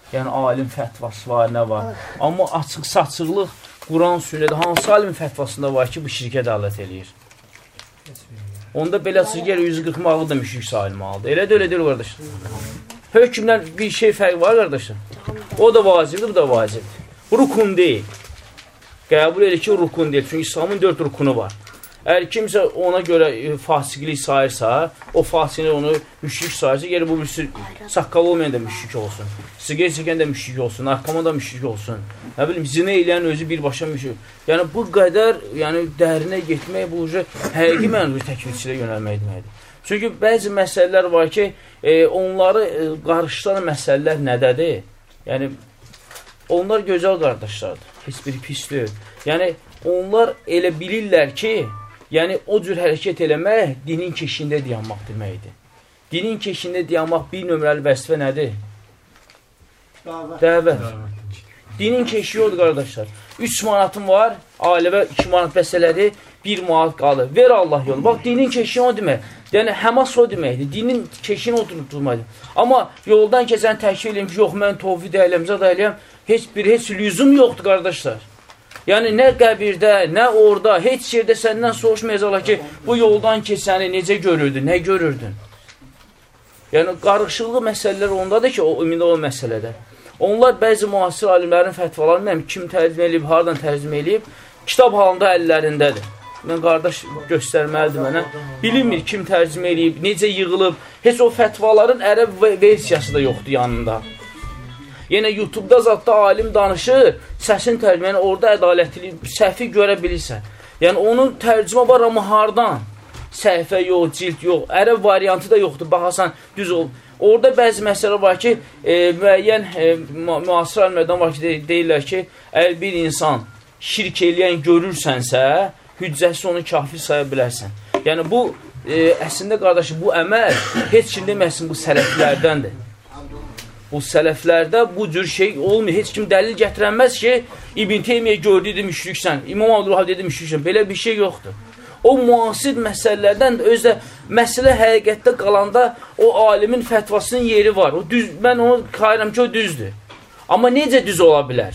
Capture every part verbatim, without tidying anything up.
Yəni, alim fətvası var, nə var. Amma açıq saçıqlıq Quran sünnədə hansı alimin fətvasında var ki, bu şirkə dəlalət eləyir? Onda belə çıxır, yüz qırxmağı da müşrik sayılmalıdır. Elə də elə deyil, qardaşlar. Hökmdən bir şey fərq var, qardaşlar. O da vacibdir, bu da vacibdir. Rukun deyil. Qəbul edir ki, rukun deyil. Çünki İslamın dörd rukunu var. Əgər kimsə ona görə fasiqlik sayırsa, o fasiqlik onu müşrik sayırsa, gəlir bu birisi saqqalı olmayan da müşrik olsun. Siqer çəkən də müşrik olsun, narkoman da müşrik olsun. Nə bilim, zinə eləyən özü birbaşa müşrik. Yəni, bu qədər yəni, dərinə getmək, bu həqiqi mənzur təkvirçilə yönəlmək deməkdir. Çünki bəzi məsələlər var ki, e, onları e, qarışdıran məsələlər nədədir? Yəni, onlar gözəl qardaşlardır. Heç biri pis deyil. Yəni, onlar elə bilirlər ki, yəni, o cür hərəkət eləmək dinin keşiyində dayanmaq deməkdir. Dinin keşiyində dayanmaq bir nömrəli vəzifə nədir? Dəvət. Dinin keşiyi odur, qardaşlar. üç manatım var, ailəvə iki manat bəsələdi, bir manat qalır. Ver Allah yolu. Bax, dinin keşiyi o demək. Yəni, həmas o deməkdir. Dinin keşiyini oturup durmaydır. Amma yoldan keçən təkvir eləyəm ki, yox, mən tovhid eləyəm, zad eləyəm. Heç bir, heç lüzum yoxdur, qardaşlar. Yəni, nə qəbirdə, nə orada, heç yerdə səndən soruşmayacaqlar ki, bu yoldan keçəni necə görürdün, nə görürdün? Yəni, qarışıqlı məsələlər ondadır ki, o ümində o məsələdə. Onlar bəzi müasir alimlərin fətvalarını mənim kim tərcümə eləyib, haradan tərcümə eləyib, kitab halında əllərindədir. Mən qardaş göstərməlidir mənə. Bilinmir kim tərcümə eləyib, necə yığılıb, heç o fətvaların ərəb versiyası da yoxdur yanında. Yenə YouTube-da zatda alim danışır, səsin tərcümə, yəni orada ədalətli, səhvi görə bilirsən. Yəni onun tərcümə var, amma hardan? Səhifə yox, cilt yox, ərəb variantı da yoxdur, baxasan, düz ol. Orada bəzi məsələ var ki, e, müəyyən e, müasir alimlərdən var ki, deyirlər ki, əgər bir insan şirk eləyən görürsənsə, hüccəsi onu kafir saya bilərsən. Yəni bu, e, əslində qardaşı, bu əməl heç kim deməsin, bu sələflərdəndir. Bu sələflərdə bu cür şey olmuyor. Heç kim dəlil gətirənməz ki, İbn Teymiyyə gördüydü müşriksən, İmam Abdülvahab dedi müşriksən. Belə bir şey yoxdur. O müasir məsələlərdən də özdə məsələ həqiqətdə qalanda o alimin fətvasının yeri var. O düz, mən onu xayıram ki, o düzdür. Amma necə düz ola bilər?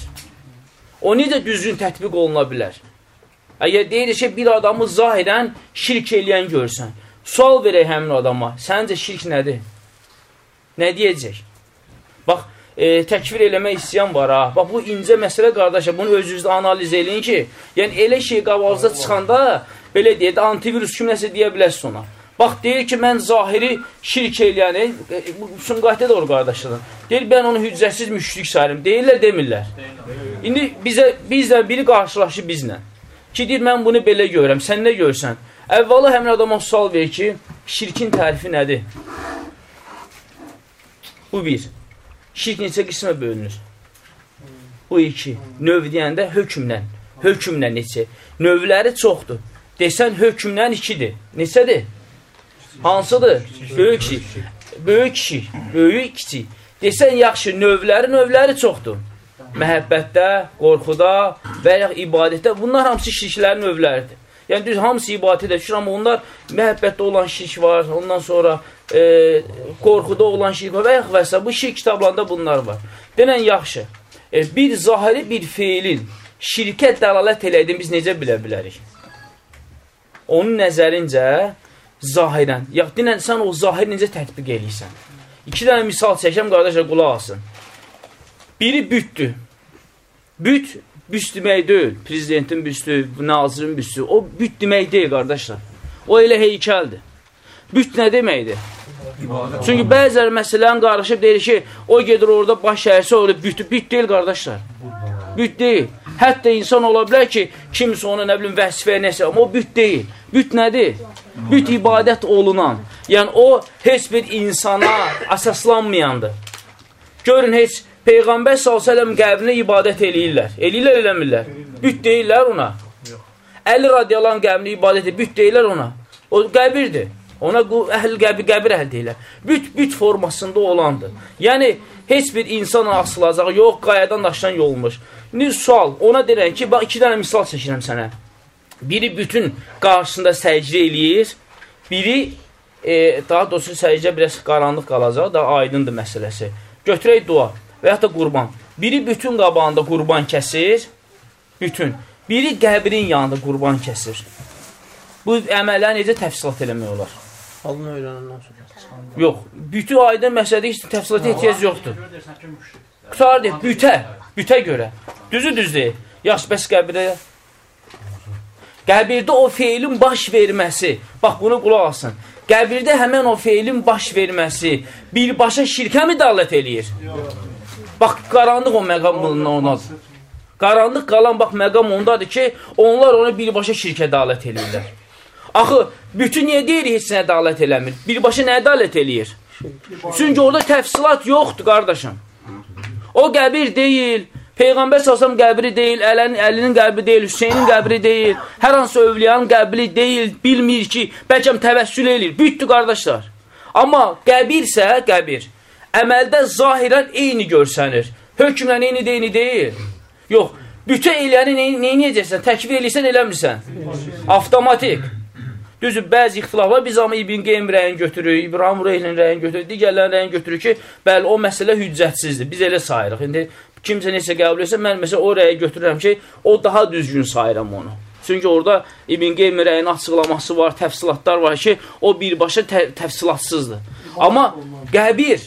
O necə düzgün tətbiq oluna bilər? Əgər deyilir ki, bir adamı zahirən şirk eləyən görsən, sual verək həmin adama, səncə şirk nədir? Nə deyəcək? Bax, e, təkvir eləmək istəyən var ha. Bax, bu incə məsələ qardaşa, bunu özünüzdə analiz eləyin ki, yəni elə şey qabağınıza çıxanda, belə deyək, antivirus kim nəsə deyə bilərsiniz ona. Bax, deyir ki, mən zahiri şirk eləyəni, e, Sumqayıtda da olur qardaşlardan. Deyir, mən onu hüccətsiz müşrik sayırım. Deyirlər, demirlər. İndi bizə, bizlə biri qarşılaşır bizlə. Ki, deyir, mən bunu belə görürəm, sən nə görürsən? Əvvəla həmin adama sual verir ki, şirkin tərifi nədir? Bu bir. Şirk neçə qismə bölünür? Bu iki. Növ deyəndə hökmlə. Hökmlə neçə? Növləri çoxdur. Desən hökmdən ikidir. Neçədir? Hansıdır? Böyük kiçik. Böyük kiçik. Böyük kiçik. Desən yaxşı, növləri, növləri çoxdur. Məhəbbətdə, qorxuda və ya ibadətdə. Bunlar hamısı şirklərin növləridir. Yəni, düz hamısı ibadətdə düşür, amma onlar məhəbbətdə olan şirk var, ondan sonra e, qorxuda olan şirk var və ya və s. Bu şirk kitablarında bunlar var. Denən yaxşı, e, bir zahiri bir feilin şirkə dəlalət eləyədin biz necə bilə bilərik? Onun nəzərincə zahirən, ya denən sən o zahir necə tətbiq eləyirsən? İki dənə misal çəkəm, qardaşlar, qulaq alsın. Biri bütdür. Büt, büst demək deyil. Prezidentin büstü, nazirin büstü. O büt demək deyil, qardaşlar. O elə heykəldir. Büt nə deməkdir? İbadet. Çünki bəzələri məsələn qarışıb deyir ki, o gedir orada baş əyirsə, orada büt, büt deyil, qardaşlar. Büt deyil. Hətta insan ola bilər ki, kimsə ona nə bilim vəsifəyə nəsə, amma o büt deyil. Büt nədir? Büt ibadət olunan. Yəni o heç bir insana əsaslanmayandır. Görün, heç Peyğəmbər sallallahu əleyhi və səlləm qəbrinə ibadət eləyirlər. Eləyirlər, eləmirlər. Büt deyirlər ona. Əli radiyallahu anh qəbrinə ibadət edir. Büt deyirlər ona. O qəbirdir. Ona əhl qəbir, qəbir əhl deyirlər. Büt, büt formasında olandır. Yəni, heç bir insana asılacaq, yox, qayadan daşdan yolmuş. Bir sual, ona deyirəm ki, bax, iki dənə misal çəkirəm sənə. Biri bütün qarşısında səcdə eləyir, biri, e, daha doğrusu səcdə biraz qaranlıq qalacaq, daha aydındır məsələsi. Götürək dua. və yaxud da qurban. Biri bütün qabağında qurban kəsir, bütün. Biri qəbrin yanında qurban kəsir. Bu əməlləri necə təfsilat eləmək olar? Halını öyrənəndən sonra. Yox, bütü aydın məsələdə heç təfsilata ehtiyac yoxdur. Qutar deyil, bütə, bütə görə. Düzü düz deyil. Yaş, bəs qəbirdə? Qəbirdə o feilin baş verməsi, bax bunu qulaq alsın. Qəbirdə həmən o feilin baş verməsi birbaşa şirkə mi dəlalət eləyir? Bax, qaranlıq o məqam ondadır. Qaranlıq qalan bax məqam ondadır ki, onlar onu birbaşa şirkə dəlalət eləyirlər. Axı, bütün niyə deyir, heç nə dəlalət eləmir? Birbaşa nə dəlalət eləyir? Çünki orada təfsilat yoxdur, qardaşım. O qəbir deyil, Peyğəmbər salsam qəbri deyil, Əlinin, Əlinin qəbri deyil, Hüseynin qəbri deyil, hər hansı övliyanın qəbri deyil, bilmir ki, bəlkəm təvəssül eləyir. Büyüddür, qardaşlar. Amma qəbirsə, qəbir, əməldə zahirən eyni görsənir. Hökmlə eyni deyini deyil. Yox, bütün eləyəni neyini edəcəksən? Təkvir eləysən, eləmirsən. Avtomatik. Düzdür, bəzi ixtilaflar biz amma İbn Qeym rəyin götürürük, İbrahim Reylin rəyin götürürük, digərlərin rəyin götürürük ki, bəli, o məsələ hüccətsizdir. Biz elə sayırıq. İndi kimsə necə qəbul etsə, mən məsələn o rəyi götürürəm ki, o daha düzgün sayıram onu. Çünki orada İbn Qeym rəyin açıqlaması var, təfsilatlar var ki, o birbaşa tə təfsilatsızdır. Amma qəbir,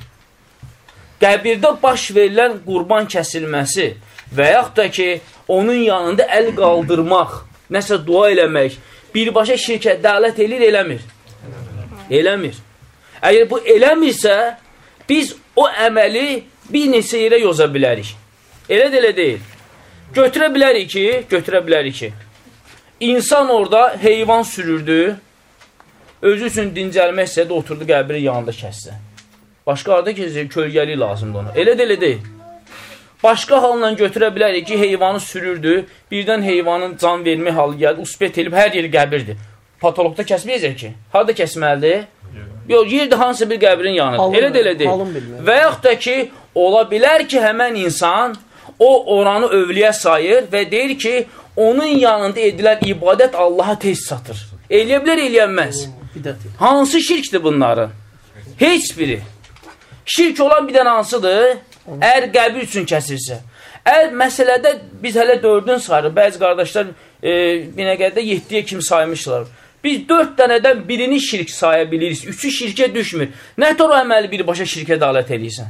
qəbirdə baş verilən qurban kəsilməsi və yaxud da ki, onun yanında əl qaldırmaq, nəsə dua eləmək, birbaşa şirkə dəlalət elir, eləmir. Eləmir. Əgər bu eləmirsə, biz o əməli bir neçə yerə yoza bilərik. Elə də elə deyil. Götürə bilərik ki, götürə bilərik ki, insan orada heyvan sürürdü, özü üçün dincəlmək istədi, oturdu qəbrin yanında kəssə. Başqa arada kəssə, kölgəlik lazımdır ona. Elə də elə deyil. Başqa halla götürə bilərik ki, heyvanı sürürdü, birdən heyvanın can vermək halı gəldi, usbet elib, hər yeri qəbirdir. Patologda kəsməyəcək ki, harada kəsməlidir? Yox, yerdə hansısa bir qəbrin yanıdır. Elə də elə deyil. Və yaxud da ki, ola bilər ki, həmən insan o oranı övliyə sayır və deyir ki, onun yanında edilən ibadət Allaha tez çatır. Eləyə bilər, eləyənməz. Hansı şirkdir bunların? Heç biri. Şirk olan bir dənə hansıdır? Əgər qəbir üçün kəsirsə. Əgər məsələdə biz hələ dördün sayırıq, bəzi qardaşlar e, binəqədə yeddiyə kimi saymışlar. Biz dörd dənədən birini şirk saya bilirik, üçü şirkə düşmür. Nə tər o əməli birbaşa şirkə dəlalət edirsən?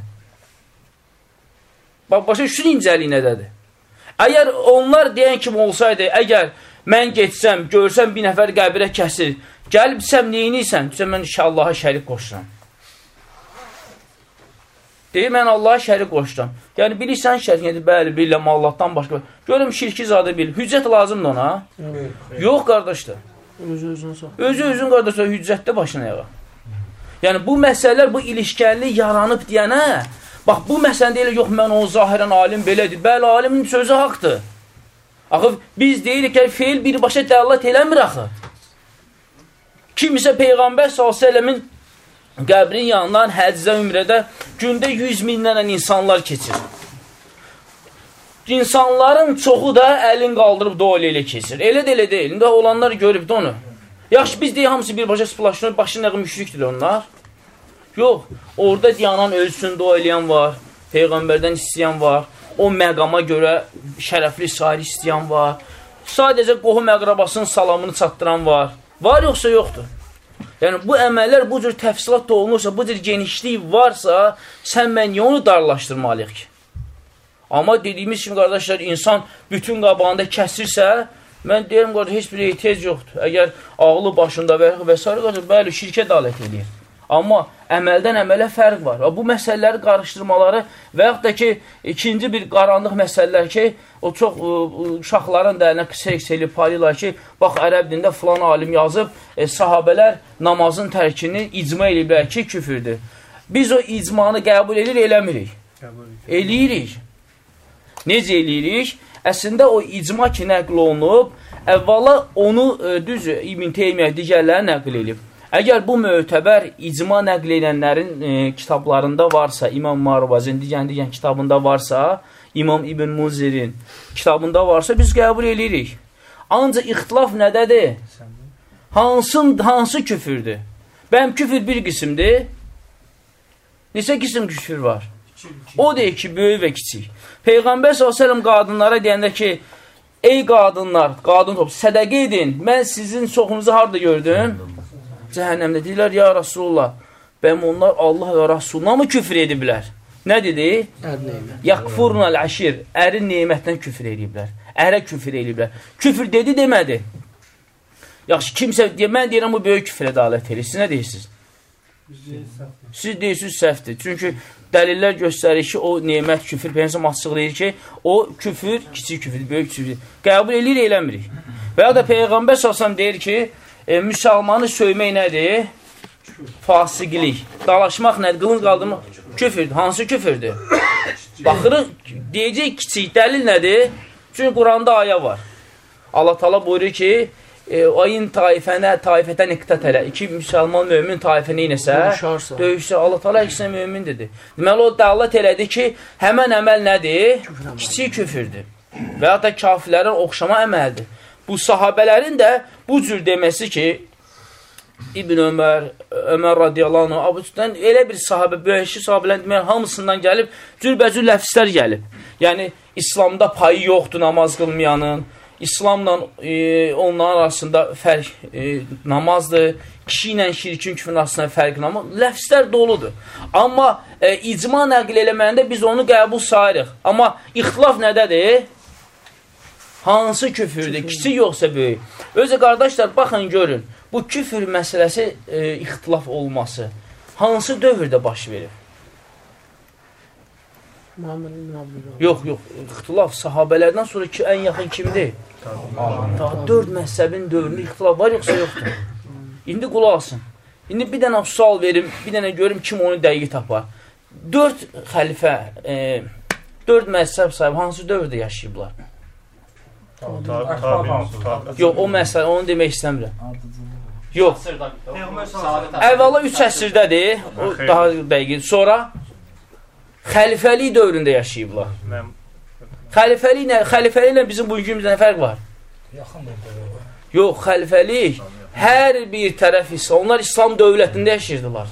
Bax, başa şunun incəliyi nədədir? Əgər onlar deyən kimi olsaydı, əgər mən getsəm, görsəm bir nəfər qəbirə kəsir, gəlibsəm, neyiniysən? Düşəm, mən Allaha şərik qoşuram. Deyir, mən Allaha şərik qoşuram. Yəni, bilirsən şərik, yəni, bəli, bilirəm, Allahdan başqa. Görüm, şirki zadı bilir. Hüccət lazımdır ona? Evet. Yox, qardaşlar. Özü özünə sağ. Özü özün, qardaşlar, hüccətdə başına yağa. Yəni, bu məsələlər, bu ilişkənli yaranıb deyənə, bax, bu məsələ deyil, yox, mən o zahirən alim belədir. Bəli, alimin sözü haqdır. Axı, biz deyirik ki, feil birbaşa dəlalət eləmir axı. Kimisə Peyğəmbər sallallahu əleyhi və səlləmin qəbrin yanından həccə ümrədə gündə yüz minlərlə insanlar keçir. İnsanların çoxu da əlin qaldırıb dua ilə keçir. Elə də elə deyil. İndi olanlar görübdü onu. Yaxşı, biz deyək, hamısı birbaşa splaşınır, başı nəqə müşrikdir onlar. Yox, orada diyanan ölsün, dua eləyən var, Peyğəmbərdən istəyən var, o məqama görə şərəfli sair istəyən var, sadəcə qohum əqrabasının salamını çatdıran var. Var yoxsa yoxdur? Yəni, bu əməllər bu cür təfsilat da olunursa, bu cür genişlik varsa, sən mən niyə onu darlaşdırmalıyıq ki? Amma dediyimiz kimi, qardaşlar, insan bütün qabağında kəsirsə, mən deyirəm, qardaş, heç bir ehtiyac yoxdur. Əgər ağlı başında və, və s. qardaş, bəli, şirkə dalət edir. Amma əməldən əmələ fərq var. Bu məsələləri qarışdırmaları və yaxud da ki, ikinci bir qaranlıq məsələlər ki, o çox uşaqların da əlinə qısa elib paylayırlar ki, bax, ərəb dində filan alim yazıb, e, sahabələr namazın tərkini icma eləyiblər ki, küfürdür. Biz o icmanı qəbul edir, eləmirik. Eləyirik. Necə eləyirik? Əslində o icma ki, nəql olunub, əvvəla onu e, düz İbn Teymiyyə digərləri nəql edib. Əgər bu mötəbər icma nəql edənlərin e, kitablarında varsa, İmam Marvazin digən-digən kitabında varsa, İmam İbn Munzirin kitabında varsa, biz qəbul edirik. Ancaq ixtilaf nədədir? Hansın, hansı küfürdür? Bəm küfür bir qismdir. Neçə qism küfür var? O deyir ki, böyük və kiçik. Peyğəmbər sallallahu əleyhi və səlləm qadınlara deyəndə ki, ey qadınlar, qadın topu, sədəqə edin. Mən sizin çoxunuzu harada gördüm? Cəhənnəmdə. Deyirlər, ya Rasulullah, bəyəm onlar Allah və Rasuluna mı küfr ediblər? Nə dedi? Yakfurnal əşir, ərin neymətdən küfr ediblər. Ərə küfr ediblər. Küfr dedi, demədi. Yaxşı, kimsə, mən deyirəm, bu böyük küfrə dalət edir. Siz nə deyirsiniz? Siz deyirsiniz, səhvdir. Çünki dəlillər göstərir ki, o neymət küfür, Peygəmbər açıqlayır ki, o küfür, kiçik küfür, böyük küfür. Qəbul edir, eləmirik. Və ya da Peyğəmbər sallallahu deyir ki, e, müsəlmanı söymək nədir? Fasiqilik. Dalaşmaq nədir? Qılınc qaldırmaq küfürdür. Hansı küfürdür? Baxırıq, deyəcək kiçik dəlil nədir? Çünki Quranda ayə var. Allah Taala buyurur ki, E, ayın taifənə, taifətən iqtat elə. İki müsəlman, mömin taifə neynəsə, döyüşsə, Allah Taala ikisine mömin dedi. Deməli, o dəllət elədi ki, həmən əməl nədir? Kiçik küfürdür. Və ya da kafirlərin oxşama əməldir. Bu sahabələrin də bu cür deməsi ki, İbn Ömər, Ömər radiyallahu anh, Abucudan elə bir sahabə, böyəşi sahabələrin demək, hamısından gəlib, cürbəcür ləfslər gəlib. Yəni, İslamda payı yoxdur namaz qılmayanın, İslamla e, onların arasında fərq e, namazdır, kişi ilə şirkin küfrün arasında fərq namaz, ləfslər doludur. Amma e, icma nəql eləməyəndə biz onu qəbul sayırıq. Amma ixtilaf nədədir? Hansı küfürdür? Kiçik yoxsa böyük? Özə qardaşlar, baxın, görün. Bu küfür məsələsi, e, ixtilaf olması hansı dövrdə baş verir? Yox, yox, ixtilaf sahabələrdən sonra ki, ən yaxın kimdir? Ta dörd məhzəbin dövründə ixtilaf var, yoxsa yoxdur? İndi qulaq asın. İndi bir dənə sual verim, bir dənə görüm kim onu dəqiq tapar. Dörd xəlifə, e, dörd məhzəb sahibi hansı dövrdə yaşayıblar? Yox, o məsələ, onu demək istəmirəm. Yox, əvvəla üç əsrdədir, o daha dəqiq. Sonra xəlifəlik dövründə yaşayıblar. Xəlifəlik nə? Xəlifəlik ilə bizim bugünkümüzdə nə fərq var? Yox, xəlifəlik hər bir tərəf İslam. Onlar İslam dövlətində yaşayırdılar.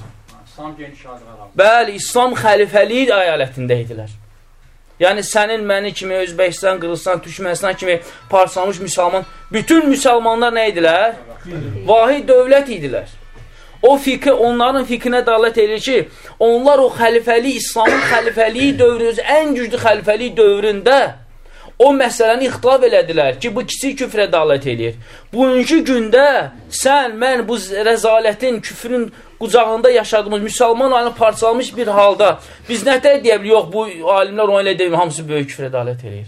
Bəli, İslam xəlifəlik əyalətində idilər. Yəni, sənin, məni kimi, Özbəkistan, Qırğızstan, Türkmənistan kimi parçalanmış müsəlman, bütün müsəlmanlar nə idilər? Vahid dövlət idilər. O fikri, onların fikrinə dalət edir ki, onlar o xəlifəlik, İslamın xəlifəliyi dövrü, ən güclü xəlifəlik dövründə o məsələni ixtilaf elədilər ki, bu kiçik küfrə dalət edir. Bugünkü gündə sən, mən bu rəzalətin, küfrün qucağında yaşadığımız müsəlman alimə parçalanmış bir halda biz nətər deyə bilir, yox, bu alimlər onu elə deyil, hamısı böyük küfrə dalət edir.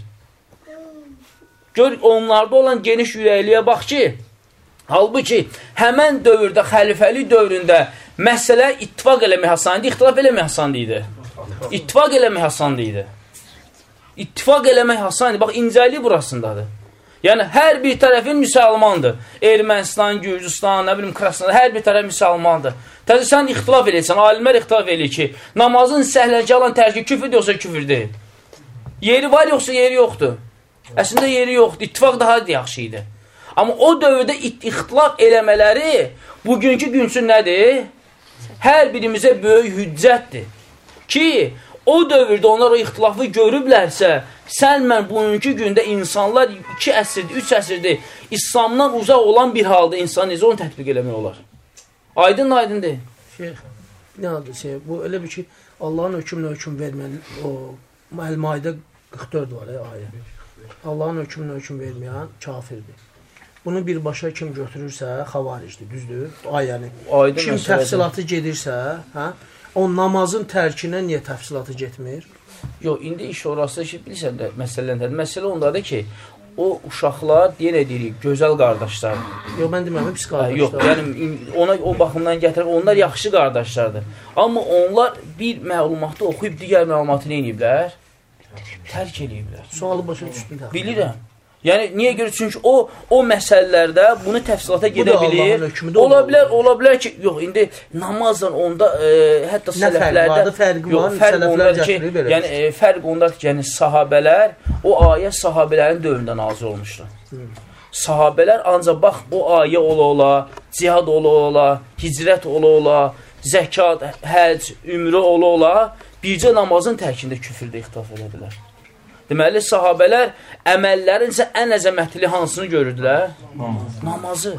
Gör, onlarda olan geniş ürəkliyə bax ki, halbuki, həmən dövrdə, xəlifəlik dövründə məsələ ittifaq eləmək hasandı, ixtilaf eləmək hasandı idi. İttifaq eləmək hasandı idi. İttifaq eləmək hasandı. Bax, incəlik burasındadır. Yəni, hər bir tərəfin müsəlmandır. Ermənistan, Gürcistan, nə bilim, Krasnodar, hər bir tərəf müsəlmandır. Təzə sən ixtilaf eləyirsən, alimlər ixtilaf eləyir ki, namazın səhlənci alan tərki küfür yoxsa küfür deyil. Yeri var yoxsa yeri yoxdur. Əslində yeri yoxdur. İttifaq daha yaxşı idi. Amma o dövrdə ixtilaf eləmələri bugünkü günsün nədir? Hər birimizə böyük hüccətdir. Ki, o dövrdə onlar o ixtilafı görüblərsə, sən mən bugünkü gündə insanlar iki əsrdir, üç əsrdir İslamdan uzaq olan bir halda insan necə onu tətbiq eləmək olar? Aydın, aydın deyil. Şeyh, nə adı şey, bu elə bir ki, Allahın hökmünə hökm verməyən, o Əl-Maidə qırx dörd var, ayə. Allahın hökmünə hökm verməyən kafirdir. Bunu birbaşa kim götürürsə, xavaricdir, düzdür? Ayəni. Aydın kim təfsilatı gedirsə, hə? O namazın tərkinə niyə təfsilatı getmir? Yox, indi iş orası ki, bilirsən də, məsələn, məsələ ondadır ki, o uşaqlar, yenə deyirik, gözəl qardaşlardır. Yox, mən demədim, pis qardaşlar. Yox, yəni, ona o baxımdan gətirək, onlar yaxşı qardaşlardır. Amma onlar bir məlumatı oxuyub, digər məlumatı nə ediblər? Tərk ediblər. Sualı başa düşdüm. Bilirəm. Yəni, niyə görə? Çünki o, o məsələlərdə bunu təfsilata gedə bilir. Ola bilər, ola bilər ki, yox, indi namazla onda, e, hətta sələflərdə... Fərqi var, sələflər gətirir belə. Yəni, e, fərq ondadır ki, yəni, sahabələr, o ayə sahabələrin dövründə nazil olmuşdur. Hmm. Sahabələr ancaq, bax, o ayə ola-ola, cihad ola-ola, hicrət ola-ola, zəkat, həc, ümrə ola-ola, bircə namazın tərkində küfrdə ixtilaf elədilər. Deməli, sahabələr əməllərin isə ən əzəmətli hansını görürdülər? Namaz. Namazı.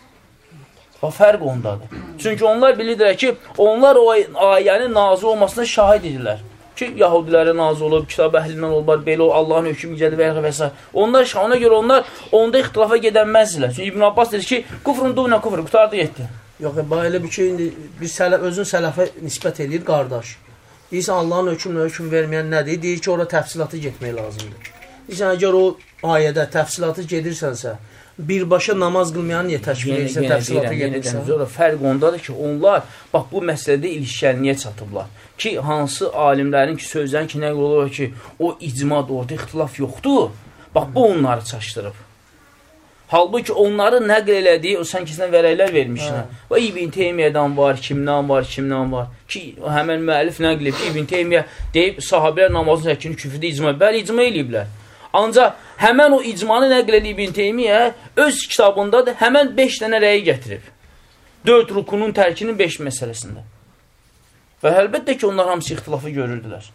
O fərq ondadır. Çünki onlar bilirdilər ki, onlar o ayənin nazil olmasına şahid edirlər. Ki, Yahudilərə nazil olub, kitab əhlindən olublar, belə o Allahın hökmü gəlir və və s. Onlar, ona görə onlar onda ixtilafa gedənməzdilər. Çünki İbn Abbas dedi ki, kufrun duvna kufr, qutardı getdi. Yox, elə bir şey, indi biz sələf, özün sələfə nisbət edir, qardaş. Deyirsən, Allahın hökmünə hökm verməyən nədir? Deyir ki, ora təfsilatı getmək lazımdır. Deyirsən, əgər o ayədə təfsilatı gedirsənsə, birbaşa namaz qılmayan niyə təşkil edirsən, təfsilatı gedirsən? Fərq ondadır ki, onlar, bax, bu məsələdə ilişkənliyə çatıblar. Ki, hansı alimlərin ki, sözlərin ki, nə olur ki, o icmad orada ixtilaf yoxdur. Bax, bu onları çaşdırıb. Halbuki onları nəql elədiyi, o sən kesinə vərəklər vermişsən. Və İbn Teymiyədən var, kimdən var, kimdən var. Ki, həmən müəllif nəql edib ki, İbn Teymiyyə deyib, sahabələr namazın həkkini küfrdə icma. Bəli, icma eləyiblər. Ancaq həmən o icmanı nəql edib İbn Teymiyyə öz kitabında da həmən beş dənə rəyi gətirib. Dörd rukunun tərkinin beş məsələsində. Və əlbəttə ki, onlar hamısı ixtilafı görürdülər.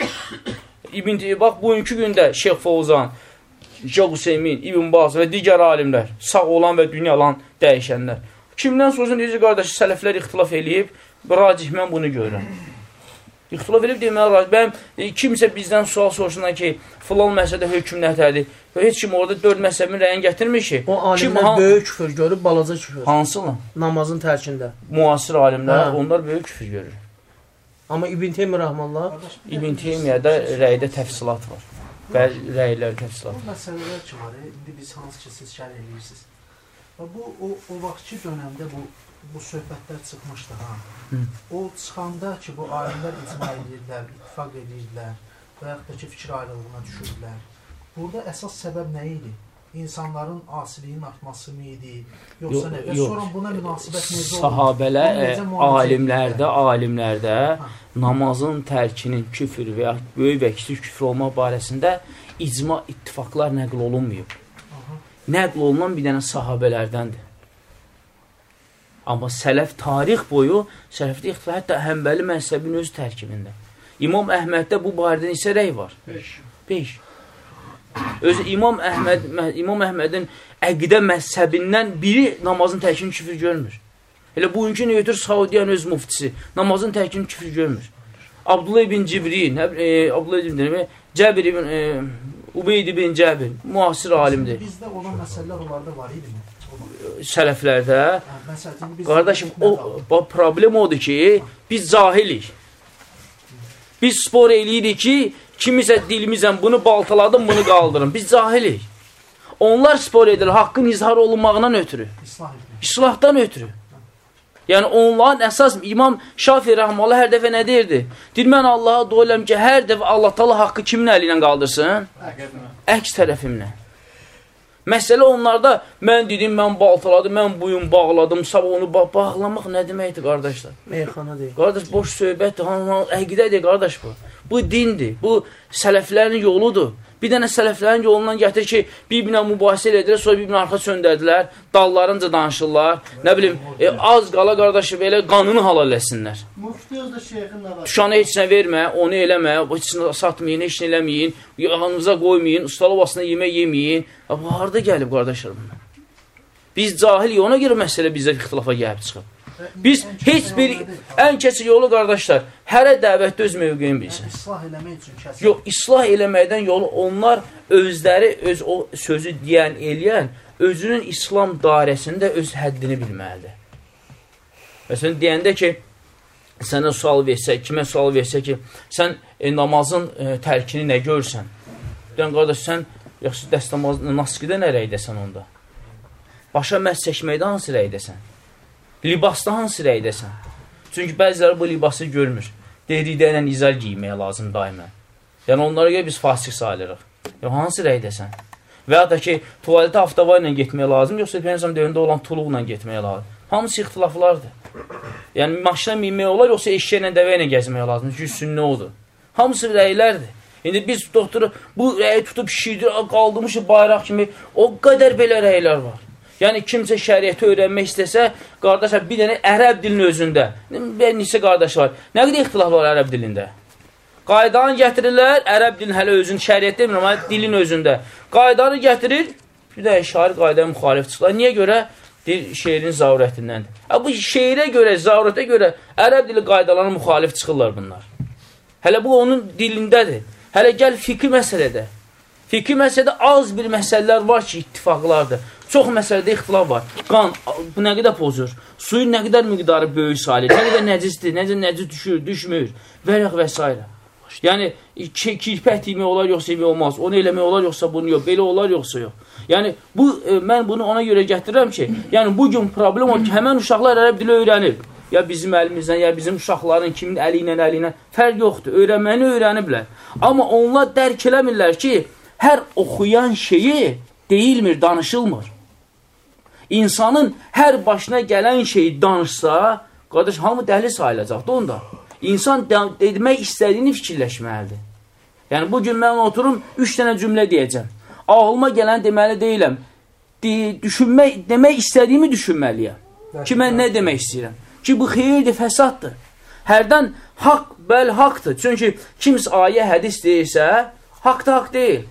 İbn Teymiyyə, bax, bugünkü gündə Şeyx Fovzan, Şeyx Hüseymin, İbn Baz və digər alimlər, sağ olan və dünya olan dəyişənlər. Kimdən sorsun, deyəcək, qardaşı, sələflər ixtilaf eləyib, racih, mən bunu görürəm. İxtilaf eləyib deməli, racih, mən e, kimsə bizdən sual soruşundan ki, filan məsələdə hökm nətədir və heç kim orada dörd məsələmin rəyini gətirmiş ki, o alimlər kim, böyük küfür görüb, balaca küfür. Hansı mı? Namazın tərkində. Müasir alimlər, hə. Onlar böyük küfür görür. Amma İbn Teymiyyə rəhməllah, İbn Teymiyyədə rəydə təfsilat var. Bəli, rəylər, təfsilat. Bu məsələlər ki var, indi biz hansı ki siz şərh edirsiniz. Bu, o, o vaxtki dönəmdə bu, bu söhbətlər çıxmışdı, ha. Hı. O çıxanda ki, bu alimlər icma edirlər, ittifaq edirlər və yaxud da ki, fikir ayrılığına düşürdülər. Burada əsas səbəb nə idi? İnsanların asiliyinin artması mı idi? Yoxsa nə? Və sonra buna münasibət necə olur? Sahabələr, alimlərdə, alimlərdə namazın tərkinin küfür və ya böyük və kiçik küfür olmaq barəsində icma ittifaqlar nəql olunmayıb. Aha. Nəql olunan bir dənə sahabələrdəndir. Amma sələf tarix boyu, sələfdə ixtilaf, hətta Həmbəli məzhəbinin öz tərkibində. İmam Əhməddə bu barədə neçə rəy var? Beş. Beş. Özü İmam Əhməd, İmam Əhmədin əqidə məzhəbindən biri namazın tərkini küfür görmür. Elə bugünkü neytür Saudiyan öz muftisi namazın tərkini küfür görmür. Abdullah ibn Cibrin, e, Abdullah ibn Cibrin, Cəbir ibn e, Ubeyd ibn Cəbir, müasir alimdir. Bizdə olan məsələlər onlarda var idi mi? Sələflərdə. Hə, qardaşım, o problem odur ki, biz cahilik. Biz spor eləyirik ki, kimisə dilimizlə bunu baltaladım, bunu qaldırın. Biz cahilik. Onlar spor edir, haqqın izhar olunmağından ötürü. İslah İslahdan ötürü. Yəni, onların əsas İmam Şafii rəhməllah hər dəfə nə deyirdi? Deyir, mən Allaha dua edirəm ki, hər dəfə Allah Taala haqqı kimin əli ilə qaldırsın? Əks tərəfimlə. Məsələ onlarda, mən dedim, mən baltaladım, mən buyum bağladım, sabah onu ba bağlamaq nə deməkdir, qardaşlar? Meyxana deyil. Qardaş, boş söhbətdir, əqidədir, qardaş bu. Bu dindir, bu sələflərin yoludur. Bir dənə sələflərin yolundan gətir ki, bir-birinə mübahisə edirlər, sonra bir-birinə arxa söndərdilər, dallarınca danışırlar, nə bilim, e, az qala qardaşı belə qanını halal etsinlər. Tuşanı heç nə vermə, onu eləmə, heç nə satmayın, heç nə eləməyin, yanınıza qoymayın, ustalavasına yemək yeməyin. Bu, harada gəlib qardaşlar bunlar? Biz cahil, ona görə məsələ bizə ixtilafa gəlib çıxıb. Biz heç bir, ən keçik yolu qardaşlar, hərə dəvətdə öz mövqeyin bilsin. İslah eləmək üçün kəsin. Yox, islah eləməkdən yolu onlar özləri, öz o sözü deyən, eləyən, özünün İslam dairəsində öz həddini bilməlidir. Məsələn, deyəndə ki, sənə sual versə, kimə sual versə ki, sən e, namazın e, tərkini nə görsən? Deyən, qardaş, sən yaxşı dəstəmaz, naskidə nə rəydəsən onda? Başa məhz çəkməkdə hansı rəydəsən? Libasda hansı rəydəsən? Çünki bəziləri bu libası görmür. Derikdə ilə izar giyməyə lazım daimən. Yəni onlara görə biz fasik sayılırıq. Yəni hansı rəydəsən? Və ya da ki, tualetə aftava ilə getməyə lazım, yoxsa pensam dövründə olan tuluqla getməyə lazım. Hamısı ixtilaflardır. Yəni maşına minmək olar, yoxsa eşkəklə, dəvə ilə gəzməyə lazım. Çünki sünnə odur. Hamısı rəylərdir. İndi biz doktoru bu rəyi tutub şişirdir, qaldırmışıq bayraq kimi. O qədər belə rəylər var. Yəni, kimsə şəriyyəti öyrənmək istəsə, qardaşlar, bir dənə ərəb dilinin özündə, neçə qardaş var, nə qədər ixtilaf var ərəb dilində? Qaydanı gətirirlər, ərəb dilin hələ özünün şəriətdə bilmirəm, amma dilin özündə. Qaydanı gətirir, bir də şair qaydaya müxalif çıxırlar. Niyə görə? Dil şeirin zarurətindəndir. Bu şeirə görə, zarurətə görə ərəb dili qaydalarına müxalif çıxırlar bunlar. Hələ bu onun dilindədir. Hələ gəl fiqhi məsələdə. Fiqhi məsələdə az bir məsələlər var ki, ittifaqlardır. Çox məsələdə ixtilaf var. Qan, bu nə qədər pozur? Suyun nə qədər miqdarı böyük salir? Nə qədər nəcisdir? Necə nəcis düşür, düşmür? Vərəq və s. Yəni, kirpək yemək olar, yoxsa yemək olmaz. Onu eləmək olar, yoxsa bunu yox. Belə olar, yoxsa yox. Yəni, bu, e, mən bunu ona görə gətirirəm ki, yəni, bugün problem o ki, həmən uşaqlar ərəb dili öyrənir. Ya bizim əlimizdən, ya bizim uşaqların kimin əli ilə, əli ilə fərq yoxdur. Öyrənməni öyrəniblər. Amma onlar dərk eləmirlər ki, hər oxuyan şeyi deyilmir, danışılmır. İnsanın hər başına gələn şeyi danışsa, qardaş, hamı dəhli sayılacaqdır onda. İnsan demək istədiyini fikirləşməlidir. Yəni, bugün mən oturum, üç dənə cümlə deyəcəm. Ağlıma gələn deməli deyiləm. De, düşünmək, demək istədiyimi düşünməliyəm. Ki, mən nə demək istəyirəm? Ki, bu xeyirdir, fəsaddır. Hərdən haqq, bəl haqdır. Çünki kimsə ayə, hədis deyirsə, haqdır, haqq deyil.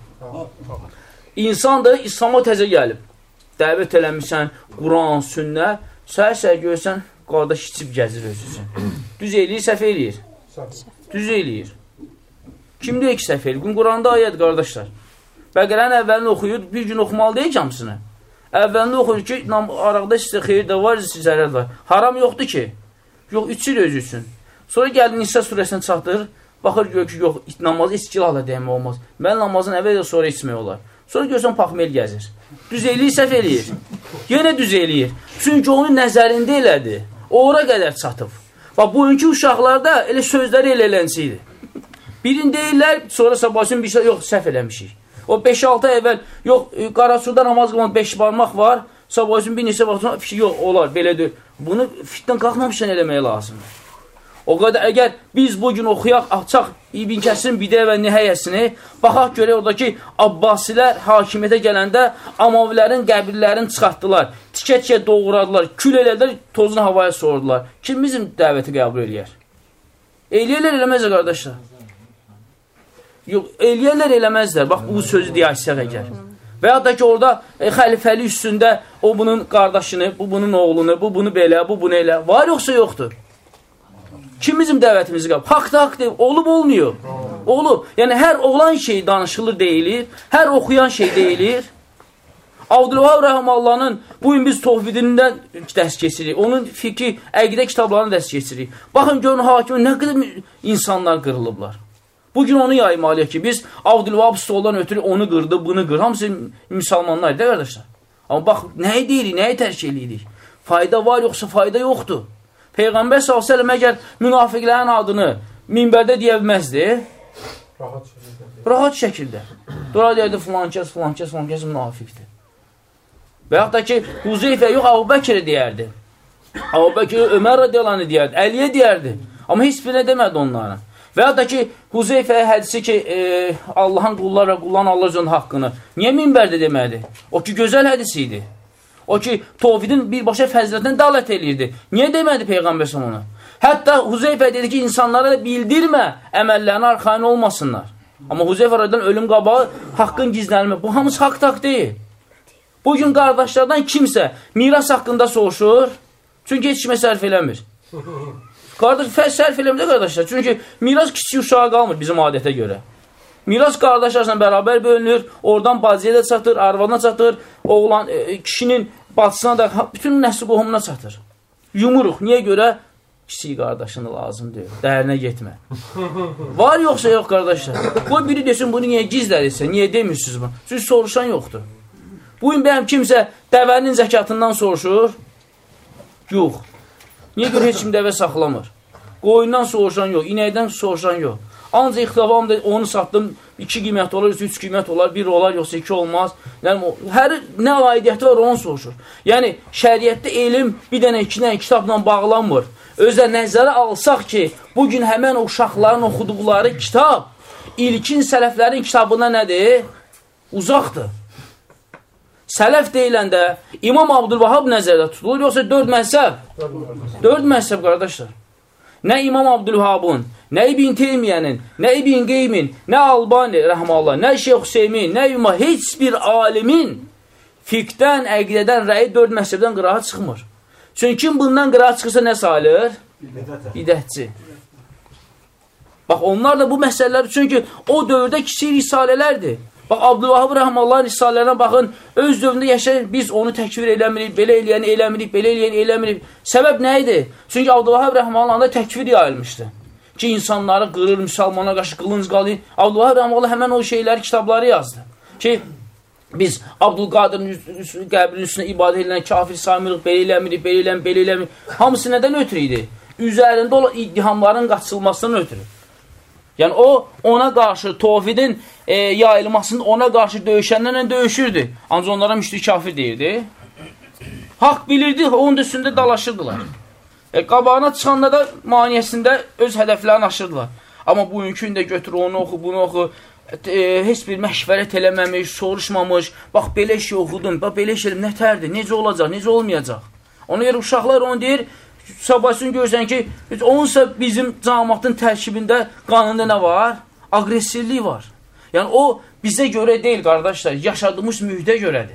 İnsan da İslam'a təzə gəlib. Dəvət eləmişsən, Quran, sünnə, səhər-səhər görsən, qardaş içib gəzir özüsün. Düz eləyir, səhv eləyir. Düz eləyir. Kim deyir ki, səhv eləyir? Quranda ayədir, qardaşlar. Bəqərənin əvvəlini oxuyur, bir gün oxumalı deyil ki, hamısını. Əvvəlini oxuyur ki, araqda sizə xeyir də var, sizə zərər var. Haram yoxdur ki. Yox, içir özü üçün. Sonra gəldi Nisa surəsini çatdır, baxır, gör ki, yox, namazı iskilahla deyəmək olmaz. Mən namazın əvvəl sonra içmək olar. Sonra görsən, paxmel gəzir. Düz eləyir, səhv eləyir. Yenə düz eləyir. Çünki onun nəzərində elədir. Ora qədər çatıb. Bax, bugünkü uşaqlarda elə sözləri elə elənsiydi. Birini deyirlər, sonra sabahsın bir şey, yox, səhv eləmişik. O beş altı əvvəl, yox, Qarasuda namaz qılan beş barmaq var, sabahsın bir neçə vaxt, yox, olar, belə deyil. Bunu fitdən qalxmamışdan eləməyə lazımdır. O qədər, əgər biz bugün oxuyaq, açaq İbn Kəsirin Bidə və Nihayəsini, baxaq görək oradakı Abbasilər hakimiyyətə gələndə Amavilərin qəbirlərini çıxartdılar, tikə-tikə doğradılar, kül elədilər, tozunu havaya sordular. Kim bizim dəvəti qəbul eləyər? Eləyərlər, eləməzlər, qardaşlar. Yox, eləyərlər, eləməzlər. Bax, bu sözü deyərsək əgər. Və ya da ki, orada e, xəlifəli üstündə o bunun qardaşını, bu bunun oğlunu, bu bunu belə, bu bunu elə. Var yoxsa yoxdur? Kim bizim dəvətimizi qab? Haqdır, haqq deyil. Olub, olmuyor. Olub. Yəni, hər olan şey danışılır deyilir, hər oxuyan şey deyilir. Abdülvahab Rəhəmallahın bugün biz tohvidindən dərs keçirik. Onun fikri, əqidə kitablarını dərs keçirik. Baxın, görün, hakimi nə qədər insanlar qırılıblar. Bugün onu yaymalıyıq ki, biz Abdülvahab stoldan ötürü onu qırdı, bunu qırdı. Hamısı müsəlmanlar, də qardaşlar. Amma bax, nəyi deyirik, nəyi tərk edirik? Fayda var yoxsa fayda yoxdur. Peyğəmbər sallallahu əleyhi və səlləm əgər münafiqlərin adını minbərdə deyə bilməzdi, rahat şəkildə. Rahat şəkildə. Dora deyərdi, filan kəs, filan kəs, filan kəs münafiqdir. Və yaxud da ki, Huzeyfə yox, Əbu Bəkirə deyərdi. Əbu Bəkirə Ömər radiyallahu deyərdi, Əliyə deyərdi. Amma heç bir nə demədi onlara. Və yaxud da ki, Huzeyfəyə hədisi ki, e, Allahın qulları və qulların Allah özünün haqqını niyə minbərdə demədi? O ki, gözəl hədisi idi. O ki, tovhidin birbaşa fəzilətindən dalət eləyirdi. Niyə demədi Peyğəmbər sallallahu əleyhi və səlləm onu? Hətta Huzeyfə dedi ki, insanlara bildirmə, əməllərini arxayın olmasınlar. Amma Huzeyfə radiyallahu ölüm qabağı haqqın gizlənmə. Bu hamısı haqq haqq deyil. Bugün qardaşlardan kimsə miras haqqında soruşur, çünki heç kimə sərf eləmir. Qardaş, sərf eləmir də qardaşlar. Çünki miras kiçik uşağa qalmır bizim adətə görə. Miras qardaşlarla bərabər bölünür, oradan bacıya da çatır, arvadına çatır, oğlan, e, kişinin bacısına da, bütün nəsli qohumuna çatır. Yumuruq, niyə görə? Kiçik qardaşını lazım deyil, dərinə getmə. Var yoxsa yox qardaşlar? Qoy biri desin, bunu niyə gizlədirsə, niyə demirsiniz bunu? Çünki soruşan yoxdur. Bugün bəyəm kimsə dəvənin zəkatından soruşur? Yox. Niyə görə heç kim dəvə saxlamır? Qoyundan soruşan yox, inəkdən soruşan yox. Ancaq ixtilafamda onu satdım, iki qiymət olar, üç qiymət olar, bir olar, yoxsa iki olmaz. Yəni, hər nə aidiyyəti var, onu soruşur. Yəni, şəriətdə elm bir dənə, iki dənə kitabla bağlanmır. Özə nəzərə alsaq ki, bugün həmən o uşaqların oxuduqları kitab, ilkin sələflərin kitabına nədir? Uzaqdır. Sələf deyiləndə İmam Abdülvahab nəzərdə tutulur, yoxsa dörd məzhəb? Dörd məzhəb, qardaşlar. nə İmam Abdülhabun, nə İbn Teymiyyənin, nə İbn Qeymin, nə Albani rəhməllah, nə Şeyx Hüseymin, nə İmam, heç bir alimin fiqdən, əqidədən, rəyi dörd məhzəbdən qırağa çıxmır. Çünki kim bundan qırağa çıxırsa nə sayılır? Bidətçi. Bax, onlar da bu məsələlər, çünki o dövrdə kiçik risalələrdir. Bax, Abdülvahab rəhməllah risalələrine baxın, öz dövründə yaşayır, biz onu təkvir eləmirik, belə eləyəni eləmirik, belə eləyəni eləmirik. Səbəb nə idi? Çünki Abdülvahab rəhməllah da təkvir yayılmışdı. Ki, insanları qırır, müsəlmana qarşı qılınc qalır. Abdülvahab rəhməllah həmən o şeyləri, kitabları yazdı. Ki, biz Abdülqadirin qəbrinin üstünə ibadə edilən kafir saymırıq, belə eləmirik, belə eləmirik, belə eləmirik. Hamısı nədən ötürü idi? Üzərində olan iddihamların qaçılmasından ötürü. Yəni, o, ona qarşı, tovhidin e, yayılmasını ona qarşı döyüşənlərlə döyüşürdü. Ancaq onlara müşrik kafir deyirdi. Haqq bilirdi, onun üstündə dalaşırdılar. E, qabağına çıxanda da maniyəsində öz hədəflərini aşırdılar. Amma bugünkü də götür, onu oxu, bunu oxu, e, heç bir məşvərət eləməmiş, soruşmamış, bax, belə şey oxudum, bax, belə şey nətərdir, necə olacaq, necə olmayacaq. Ona görə uşaqlar onu deyir, sabahsın görsən ki, onunsa bizim cəmaatın tərkibində, qanında nə var? Aqressivlik var. Yəni, o bizə görə deyil, qardaşlar, yaşadığımız mühitə görədir.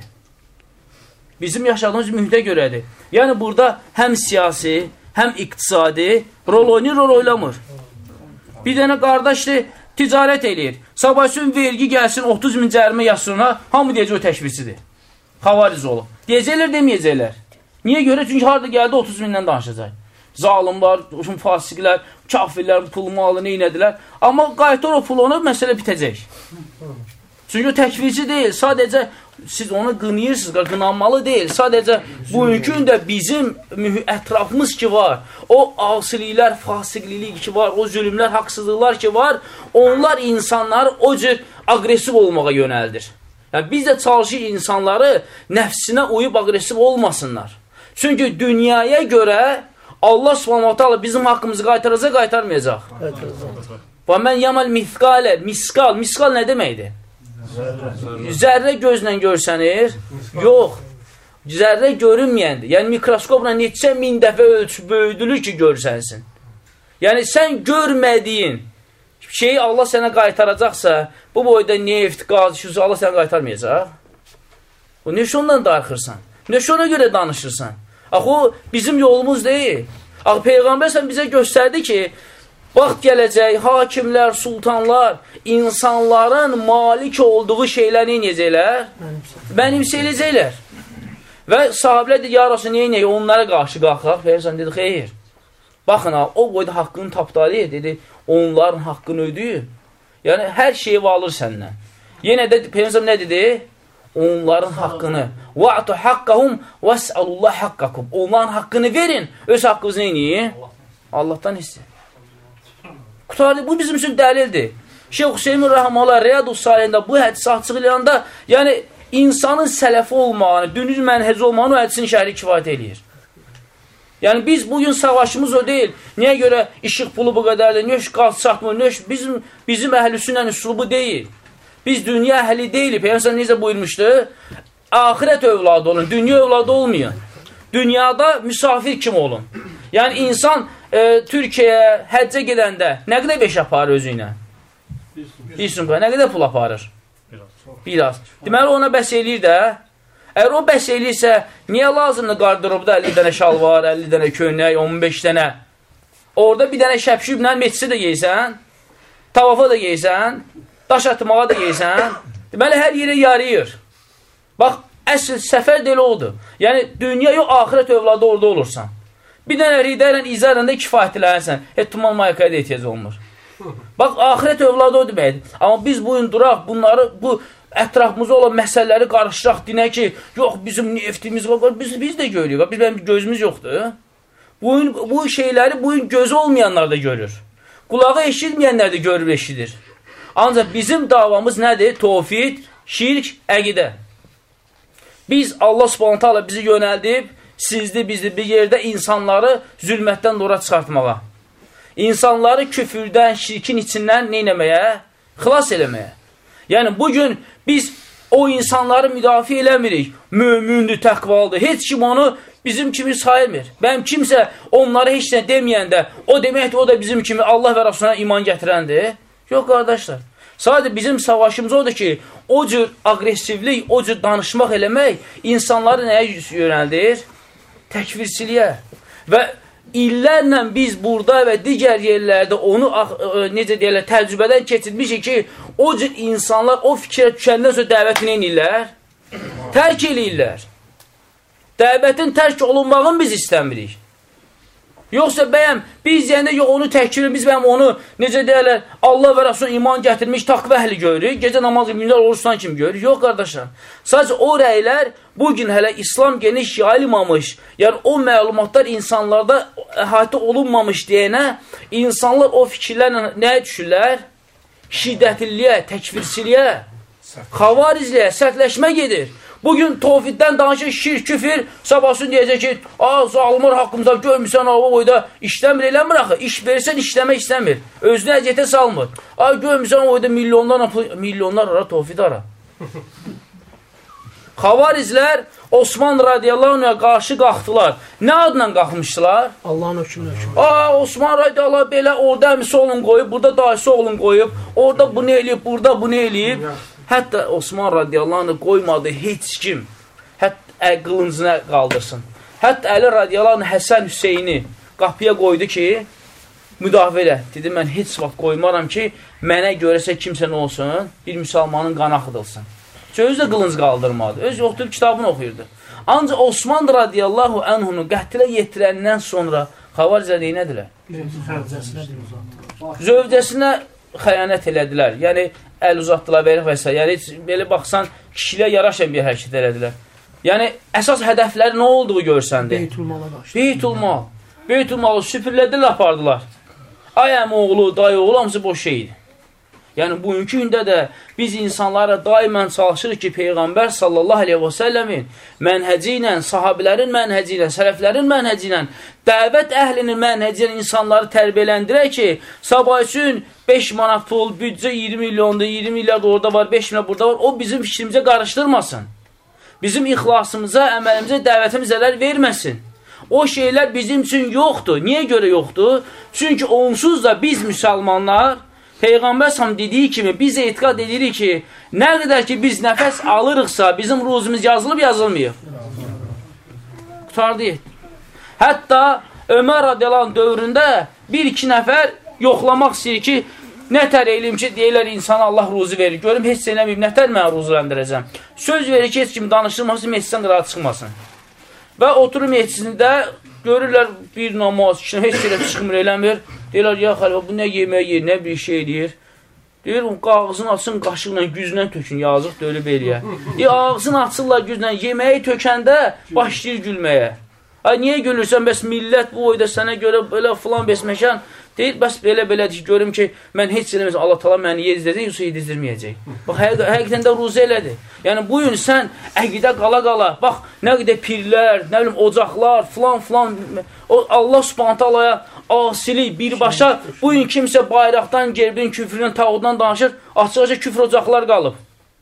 Bizim yaşadığımız mühitə görədir. Yəni, burada həm siyasi, həm iqtisadi rol oynayır, rol oylamır. Bir dənə qardaşdır, ticarət eləyir. Sabahsın vergi gəlsin otuz min cərimə yazsına, hamı deyəcək o təşvisidir. Xavariz olub. Deyəcəklər, deməyəcəklər. Niyə görə? Çünki harada gəldi otuz mindən danışacaq. Zalimlar, fasiqlər, kafirlər pulumu alır, neynədilər. Amma qayıtır o pul ona, məsələ bitəcək. Çünki o təkvirci deyil. Sadəcə siz onu qınayırsınız, qınanmalı deyil. Sadəcə bugünkü də bizim ətrafımız ki var, o asiliklər, fasiqlilik ki var, o zülümlər, haqsızlıqlar ki var, onlar insanları o cür aqresiv olmağa yönəldir. Yəni, biz də çalışır insanları nəfsinə uyub aqresiv olmasınlar. Çünki dünyaya görə Allah subhanahu wa ta'ala bizim haqqımızı qaytaracaq, qaytarmayacaq. Və mən yamal mithqalə, miskal, miskal nə deməkdir? Zərrə gözlə görsənir? Yox. Zərrə görünməyəndir. Yəni, mikroskopla neçə min dəfə ölçü böyüdülür ki, görsənsin. Yəni, sən görmədiyin şeyi Allah sənə qaytaracaqsa, bu boyda neft, qaz, şuzu Allah sənə qaytarmayacaq. O, neşə ondan darıxırsan? Neşə ona görə danışırsan? Axı, o bizim yolumuz deyil. Axı, Peyğəmbər sən bizə göstərdi ki, vaxt gələcək, hakimlər, sultanlar, insanların malik olduğu şeylər neynəyəcəklər? Mənimsəyəcəklər. Və sahabilə dedi, ya Rasul, neynəyək? Onlara qarşı qalxaq. Peyğəmbər dedi, xeyr. Baxın, o boyda haqqını tapdalı, dedi, onların haqqını ödüyür. Yəni, hər şeyi alır səndən. Yenə də Peyğəmbər nə dedi? Onların haqqını. وَعْتُ حَقَّهُمْ وَاسْأَلُ اللّٰهِ حَقَّكُمْ. Onların haqqını verin. Öz haqqınızı neyini? Allahdan istəyir. Qutardı, bu bizim üçün dəlildir. Şeyx Hüseymin Rəhməllah Riyadus Salihində bu hədisi açıqlayanda, yəni insanın sələfi olmağını, dünüz mənhəci olmağını o hədisin şəhəri kifayət eləyir. Yəni biz bugün savaşımız o deyil. Niyə görə işıq pulu bu qədərdir, nöş qaz çatmır, nöş bizim, bizim əhlüsünlə üslubu deyil. Biz dünya əhli deyilik. Peyğəmbər necə buyurmuşdu? Axirət övladı olun, dünya övladı olmayın. Dünyada müsafir kim olun? Yəni insan e, Türkiyəyə həccə gedəndə nə qədər beş aparır özü ilə? Bir sumka. Nə qədər pul aparır? Biraz. Deməli ona bəs eləyir də. Əgər o bəs eləyirsə, niyə lazımdır qardırobda əlli dənə şal var, əlli dənə köynək, on beş dənə? Orada bir dənə şəpşüblə meçsi də geysən, tavafa da geysən, daş atmağa da geysən, deməli hər yerə yarayır. Bax, əsl səfər də elə oldu. Yəni, dünya yox, axirət övladı orada olursan. Bir dənə ridə ilə, izə ilə də kifayətlənsən. Heç tuman mayakaya da ehtiyac olmur. Bax, axirət övladı o deməkdir. Amma biz bugün duraq, bunları, bu ətrafımızda olan məsələləri qarışıraq, dinə ki, yox, bizim neftimiz var, biz, biz də görürük. Biz, bizim gözümüz yoxdur. Bugün, bu şeyləri bugün gözü olmayanlar da görür. Qulağı eşitməyənlər də görür, eşidir. Ancaq bizim davamız nədir? Tovfid, şirk, əqidə. Biz, Allah subhanahu ta'ala bizi yönəldib, sizdi, bizdi bir yerdə insanları zülmətdən nura çıxartmağa. İnsanları küfürdən, şirkin içindən neynəməyə? Xilas eləməyə. Yəni, bugün biz o insanları müdafiə eləmirik. Mömündür, təqvalıdır. Heç kim onu bizim kimi sayılmır. Bəyəm kimsə onlara heç nə deməyəndə, o deməkdir, o da bizim kimi Allah və Rasuluna iman gətirəndir. Yox, qardaşlar. Sadəcə bizim savaşımız odur ki, o cür aqressivlik, o cür danışmaq eləmək insanları nəyə yönəldir? Təkvirsiliyə. Və illərlə biz burada və digər yerlərdə onu, necə deyərlər, təcrübədən keçirmişik ki, o cür insanlar o fikrə düşəndən sonra dəvətini edirlər, tərk edirlər. Dəvətin tərk olunmağını biz istəmirik. Yoxsa bəyəm, biz deyəndə yox, onu təkkirir, biz bəyəm onu, necə deyərlər, Allah və Rasulun iman gətirmiş, taqvə əhli görürük, gecə namaz günlər oruçdan kimi görürük. Yox, qardaşlar. Sadəcə o rəylər bugün hələ İslam geniş yayılmamış, yəni o məlumatlar insanlarda əhatə olunmamış deyənə, insanlar o fikirlərlə nəyə düşürlər? Şiddətliliyə, təkvirsiliyə, xavarizliyə, sərtləşmə gedir. Bugün tovhiddən danışır, şirk, küfür, sabahsın deyəcək ki, a, zalimlar haqqımızda görmürsən, o boyda işləmir, eləmir axı. İş verirsən, işləmək istəmir. Özünü əziyyətə salmır. A, görmürsən, o boyda milyonlar, milyonlar ara, tovhid ara. Xavarizlər Osman radiyallahu anh'a qarşı qalxdılar. Nə adla qalxmışdılar? Allahın hökmünə hökm. A, Osman radiyallahu belə orada əmisi oğlun qoyub, burada dayısı oğlun qoyub, orada bunu eləyib, burada bunu eləyib. Hətta Osman radiyallahu anh'a qoymadı heç kim. Hətta qılıncına qaldırsın. Hətta Əli radiyallahu anh Həsən Hüseyni qapıya qoydu ki, müdafiə elə. Dedi, mən heç vaxt qoymaram ki, mənə görəsə kimsə nə olsun, bir müsəlmanın qanı axıdılsın. Özü də qılınc qaldırmadı. Öz oxuyub kitabını oxuyurdu. Ancaq Osman radiyallahu anh'unu qətlə yetirəndən sonra xavaricə neynədilər? Zövcəsinə xəyanət elədilər. Yəni, əl uzatdılar, verir və s. Yəni, belə baxsan, kişilə yaraşan bir hərəkət elədilər. Yəni, əsas hədəfləri nə olduğu görsəndi? Beytulmala qaçdı. Beytulmal. Beytulmalı süpürlədilər, apardılar. Ay əmi oğlu, dayı oğlu, hamısı boş şeydir. Yəni, bugünkü gündə də biz insanlara daimən çalışırıq ki, Peyğəmbər sallallahu aleyhi və səlləmin mənhəci ilə, sahabilərin mənhəci ilə, sələflərin mənhəci ilə, dəvət əhlinin mənhəci ilə insanları tərbiyələndirək ki, sabah üçün beş manat pul, büdcə iyirmi milyondur, iyirmi milyard orada var, beş milyard burada var, o bizim fikrimizə qarışdırmasın. Bizim ixlasımıza, əməlimizə, dəvətimizə zərər verməsin. O şeylər bizim üçün yoxdur. Niyə görə yoxdur? Çünki onsuz da biz müsəlmanlar, Peyğəmbər səhəm dediyi kimi, biz etiqad edirik ki, nə qədər ki biz nəfəs alırıqsa, bizim ruzumuz yazılıb, yazılmayıb. Qutardı. Hətta Ömər radiyallahu anh dövründə bir-iki nəfər yoxlamaq istəyir ki, nətər eləyim ki, deyirlər insana Allah ruzu verir. Görüm, heç eləməyib, nətər mənə ruzuləndirəcəm. Söz verir ki, heç kimi danışılmasın, meclisdən qırağa çıxmasın. Və oturum meclisində görürlər bir namaz, iki heç elə çıxmır, eləmir. Deyirlər, ya xəlifə, bu nə yemək yer, nə bir şey deyir. Deyir, ağzını açsın, qaşıqla, güzlə tökün, yazıq dölüb eləyə. E, ağzını açsınlar güzlə, yeməyi tökəndə başlayır gülməyə. Ay, niyə gülürsən, bəs millət bu oyda sənə görə belə filan besməkən? Deyir, bəs belə-belədir ki, görüm ki, mən heç eləməsin, Allah tala məni yedizdirəcək, yoxsa yedizdirməyəcək. Bax, həqiqətən də ruzu elədir. Yəni, bu gün sən əqidə qala-qala, bax, nə qədər pirlər, nə bilim, ocaqlar, filan-filan, Allah subhanət alaya asilik, birbaşa, bu gün kimsə bayraqdan, gerbin, küfrünün, tağutdan danışır, açıq-açıq küfr ocaqlar qalıb.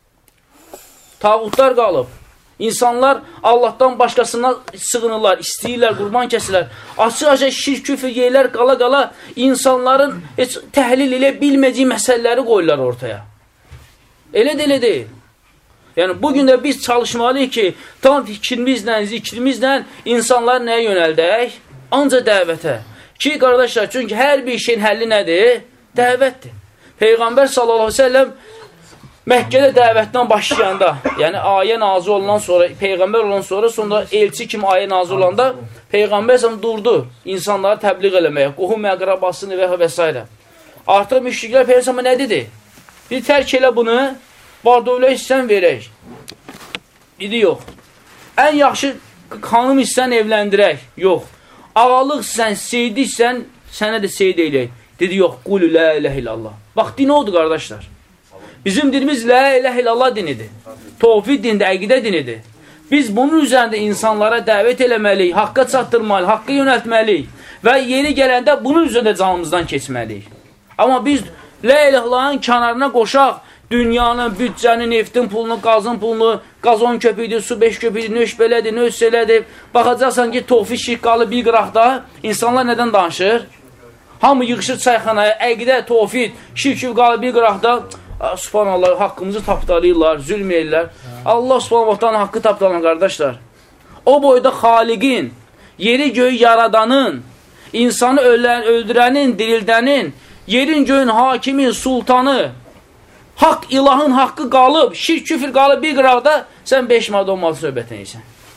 Tağutlar qalıb. İnsanlar Allahdan başqasına sığınırlar, istəyirlər, qurban kəsirlər. Açıq-açıq şirk, küfür yeyirlər, qala-qala insanların heç təhlil elə bilmədiyi məsələləri qoyurlar ortaya. Elə də elə deyil. Yəni, bugün də biz çalışmalıyıq ki, tam fikrimizlə, zikrimizlə insanlar nəyə yönəldək? Ancaq dəvətə. Ki, qardaşlar, çünki hər bir şeyin həlli nədir? Dəvətdir. Peyğəmbər sallallahu aleyhi ve sellem Məkkədə dəvətdən başlayanda, yəni ayə nazı olan sonra, Peyğəmbər olan sonra, sonra elçi kimi ayə nazı olanda, Peyğəmbər səhəm durdu insanları təbliğ eləməyə, qohum məqrabasını və və s. Artıq müşriklər Peyğəmbər nə dedi? Bir tərk elə bunu, var dövlə istən verək. Dedi, yox. Ən yaxşı xanım istən evləndirək. Yox. Ağalıq istən, seydi istən, sənə də seyd eləyək. Dedi, yox, qulü lə ilə illallah. Bax, din odur, qardaşlar. Bizim dinimiz lə ilə illallah dinidir. Tovhid dinidir, əqidə dinidir. Biz bunun üzərində insanlara dəvət eləməliyik, haqqa çatdırmalıyıq, haqqı yönəltməliyik və yeri gələndə bunun üzərində canımızdan keçməliyik. Amma biz lə ilə illallahın kənarına qoşaq, dünyanın, büdcənin, neftin pulunu, qazın pulunu, qaz on köpüydür, su beş köpüydür, nöş belədir, nöş elədir. Baxacaqsan ki, tofiq şirkalı bir qıraqda insanlar nədən danışır? Hamı yığışır çayxanaya, əqidə, tofiq, şirküv qalı bir qıraqda, subhanallah, haqqımızı tapdalayırlar, zülm edirlər. Allah subhanallah haqqı tapdalan qardaşlar. O boyda Xaliqin, yeri göyü yaradanın, insanı öldürənin, dirildənin, yerin göyün hakimin, sultanı, haqq, ilahın haqqı qalıb, şirk, küfür qalıb bir qıraqda, sən beş manat olmalı söhbət edirsən.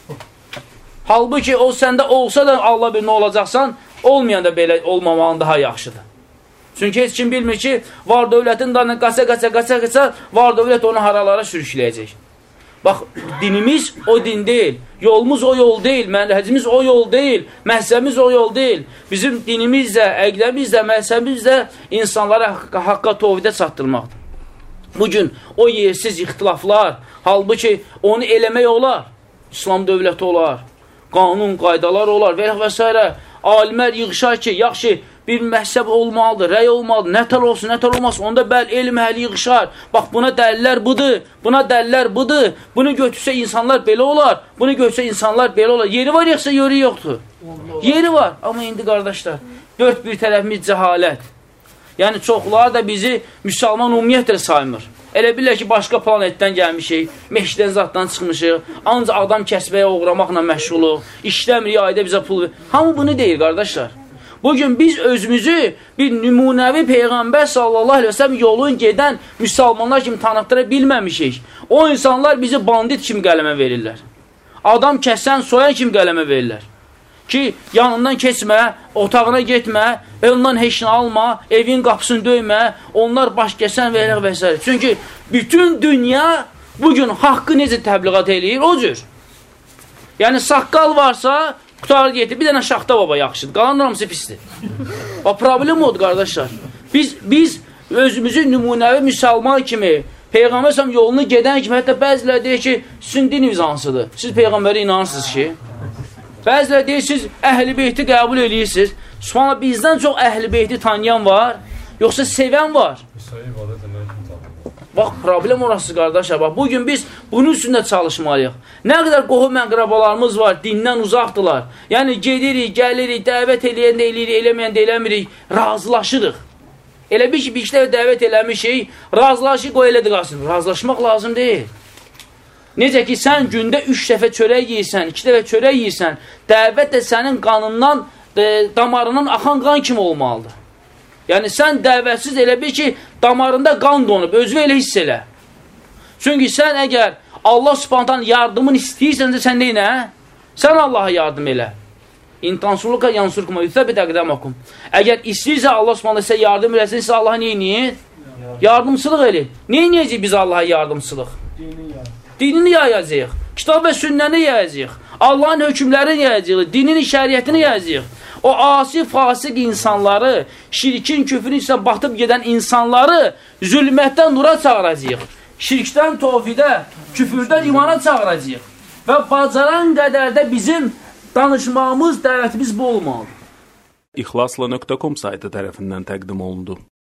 Halbuki o səndə olsa da Allah bir nə olacaqsan, olmayan da belə olmamağın daha yaxşıdır. Çünki heç kim bilmir ki, var dövlətin dalına qaça, qaça, qaça, qaça, var dövlət onu haralara sürükləyəcək. Bax, dinimiz o din deyil, yolumuz o yol deyil, mənhəcimiz o yol deyil, məhzəmiz o yol deyil. Bizim dinimiz də, əqdəmiz də, məhzəmiz də insanlara haqqa, haqqa tovhidə çatdırmaqdır. Bugün o yersiz ixtilaflar, halbuki onu eləmək olar, İslam dövləti olar, qanun, qaydalar olar və və s. Alimlər yığışar ki, yaxşı, bir məhzəb olmalıdır, rəy olmalıdır, nətər olsun, nətər olmasın, onda bəl, elm əhli yığışar. Bax, buna dəlillər budur, buna dəlillər budur, bunu götürsə insanlar belə olar, bunu götürsə insanlar belə olar. Yeri var, yoxsa yeri yoxdur. Yeri var, amma indi qardaşlar, dörd bir tərəfimiz cəhalət. Yəni, çoxları da bizi müsəlman ümumiyyətlə saymır. Elə bilirlər ki, başqa planetdən gəlmişik, meşdən zatdan çıxmışıq, ancaq adam kəsbəyə uğramaqla məşğuluq, işləmirik, ayda bizə pul verir. Hamı bunu deyir, qardaşlar. Bugün biz özümüzü bir nümunəvi Peyğəmbər sallallahu aleyhi və səlləm yolun gedən müsəlmanlar kimi tanıtdıra bilməmişik. O insanlar bizi bandit kimi qələmə verirlər. Adam kəsən, soyan kimi qələmə verirlər. Ki, yanından keçmə, otağına getmə, ondan heç nə alma, evin qapısını döymə, onlar baş kəsən və elə və s. Çünki bütün dünya bugün haqqı necə təbliğat eləyir, o cür. Yəni, saqqal varsa, qutarı getir, bir dənə şaxta baba yaxşıdır, qalan hamısı pisdir. O problem odur, qardaşlar. Biz, biz özümüzü nümunəvi müsəlman kimi, Peyğəmbər səhəm yolunu gedən kimi, hətta bəzilər deyir ki, sizin dininiz hansıdır? Siz Peyğəmbərə inanırsınız ki? Bəzilər deyir, siz əhl-i beyti qəbul edirsiniz. Subhanallah, bizdən çox əhl-i beyti tanıyan var, yoxsa sevən var. Bax, problem orası qardaşlar. Bax, bugün biz bunun üstündə çalışmalıyıq. Nə qədər qohum məqrabalarımız var, dindən uzaqdılar. Yəni, gedirik, gəlirik, dəvət eləyəndə eləyirik, eləməyəndə eləmirik, razılaşırıq. Elə bir ki, bir iki dəfə dəvət eləmişik, razılaşıq, qoy elədik qalsın. Razılaşmaq lazım deyil. Necə ki, sən gündə üç dəfə çörək yiyirsən, iki dəfə çörək yiyirsən, dəvət də sənin qanından, e, damarından axan qan kimi olmalıdır. Yəni, sən dəvətsiz elə bil ki, damarında qan donub, özü elə hiss elə. Çünki sən əgər Allah subhanətən yardımını istəyirsənsə, sən neynə? Sən Allaha yardım elə. İntansuluka yansurkuma yüthəbit əqdəməkum. Əgər istəyirsə Allah subhanətən sizə yardım eləsin, siz Allaha neynəyir? Yardımçılıq elə. Neynəyəcək biz Allaha yardımçılıq? Dinin yardım. Dinini yayacaq, kitab və sünnəni yayacaq, Allahın hökümlərini yayacaq, dinin şəriyyətini yayacaq. O asi, fasik insanları, şirkin, küfrün içində batıb gedən insanları zülmətdən nura çağıracaq, şirkdən tofidə, küfürdən imana çağıracaq və bacaran qədərdə bizim danışmağımız, dəvətimiz bu olmalıdır. İxlasla nöqtə com saytı tərəfindən təqdim olundu.